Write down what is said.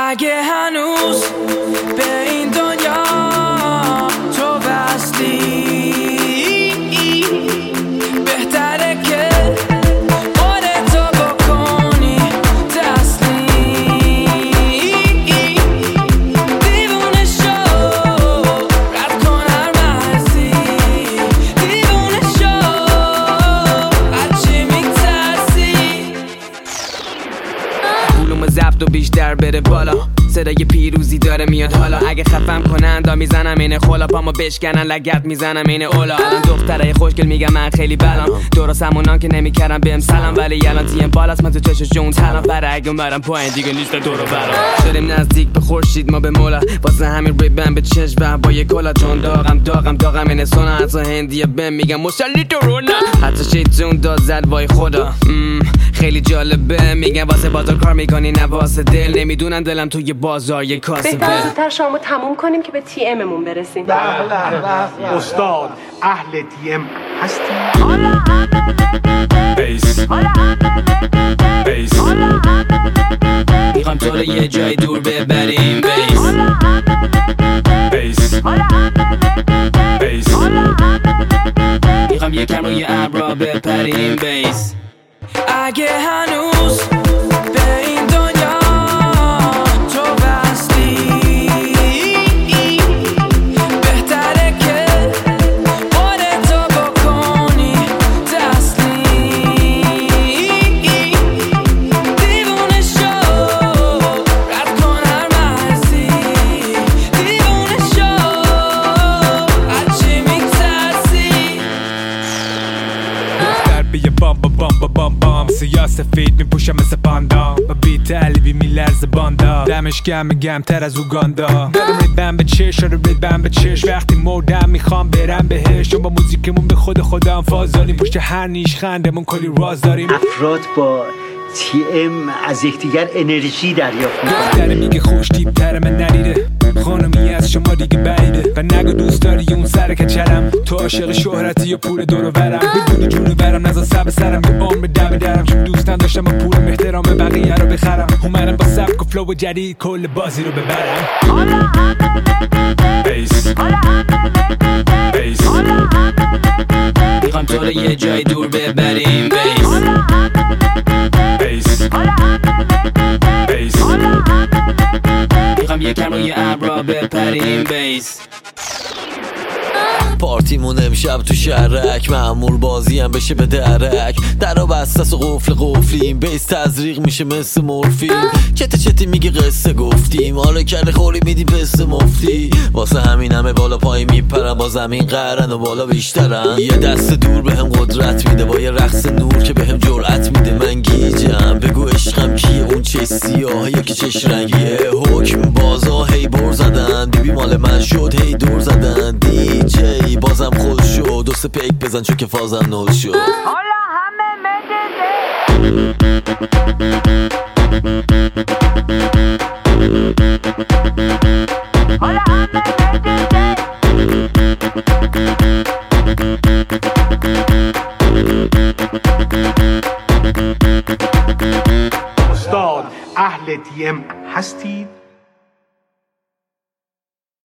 اگه هنوز به این دنیا تو وصلی بهتره که خودتو بکنی تسلیم. دیوونه شو رد کن هر مرزی، دیوونه شو از چی میترسی. علوم ضبط و بیشتر بره بالا، صدای پیروزی داره میاد حالا. اگه خفم کنن میزنم اینه خلا، پامو بشکنن لگت میزنم اینه اولا. الان دخترای خوشگل میگم من خیلی بلام، درست همونان که نمیکردم بهم سلام، ولی الان تیم بالاست من تو چشش جون تنم. برای اگه اومدم پایین دیگه نیست دور و برام. شدیم نزدیک به خورشید ما به مولا، واسه همین ریبن به چشم با یه کلا. چون داغم اینه سونا، حتی هندیه بهم میگم مسلی درونا. حتی شیطون داد زد وای خدا. خیلی جالبه میگن واسه بازار کار میکنی نه واسه دل. نمیدونن دلم توی بازار یه کاسبه. بهتر زودتر شامو تموم کنیم که به تی اممون برسیم. استاد اهل تی ام هستی؟ بیس میخوام تو رو یه جای دور ببریم. بیس میخوام یکم روی ابرا بپریم. بیس اگه هنوز به این دنیا تو وصلی بهتره که خودتو بکنی تسلیم. دیوونه شو رد کن هر مرزی، دیوونه شو از چی میترسی. دختر بیه بام سیاه سفید میپوشم مثل پاندا، با بیت علیبی میلرزه باندا. دمش گم تر از اوگاندا. دارم ریدم به چش ریدم به چش، وقتی مردم میخوام برم بهش. چون با موزیکمون به خودم فاز داریم، پشت هر نیش خندمون کلی راز داریم. افراد با تی ام از یکدیگر انرژی دریافت میکنن. دختره میگه خوش تیپ‌تر من نریده، خانمی از شما دیگه بعیده. و نگو دوست داری اون سر کچلم، تو عاشق شهرتی یا پول دور و برم. بدونی جونو برم نزا سب سرم، به عمر دم درم. چون دوستم داشتم با پولم احترام بقیه رو بخرم. اومدم با سبک و فلو جدید کل بازی رو ببرم. بیس میخوام تو رو یه جای دور ببریم. بیس میخوام یکم روی ابرا بپریم. بیس پارتیمون امشب تو شهرک، معمول بازی هم بشه به درک. درا بستس و قفلیم، بیس تزریق میشه مثل مورفین. چتی میگه قصه گفتیم، حالا کرده خوری میدی پسته مفتی. واسه همین همه بالا پای میپرن، با زمین قهرن و بالا بیشترن. یه دست دور بهم قدرت میده، با یه رقص نور که بهم جرأت میده. من گیجم بگو عشقم کیه، اون چه سیاه یکی چش رنگیه. حکم بازا هی بر زدن، بیبی مال من شد هی دور زدن. دی جی بازم خود شد، دو سه پیک بزن چون که فازم نول شد. حالا همه مدده حالا همه مدده